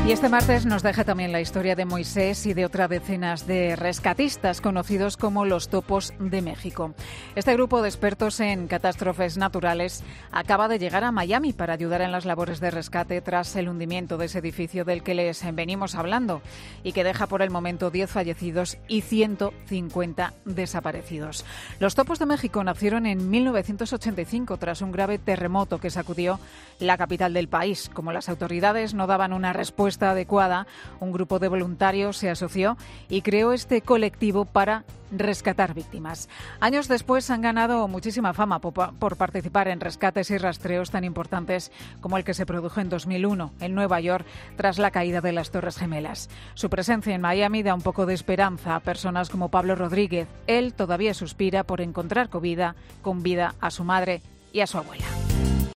Y este martes nos deja también la historia de Moisés y de otras decenas de rescatistas conocidos como los Topos de México. Este grupo de expertos en catástrofes naturales acaba de llegar a Miami para ayudar en las labores de rescate tras el hundimiento de ese edificio del que les venimos hablando y que deja por el momento 10 fallecidos y 150 desaparecidos. Los Topos de México nacieron en 1985 tras un grave terremoto que sacudió la capital del país. Como las autoridades no daban una respuesta adecuada, un grupo de voluntarios se asoció y creó este colectivo para rescatar víctimas. Años después han ganado muchísima fama por participar en rescates y rastreos tan importantes como el que se produjo en 2001 en Nueva York tras la caída de las Torres Gemelas. Su presencia en Miami da un poco de esperanza a personas como Pablo Rodríguez. Él todavía suspira por encontrar con vida a su madre y a su abuela.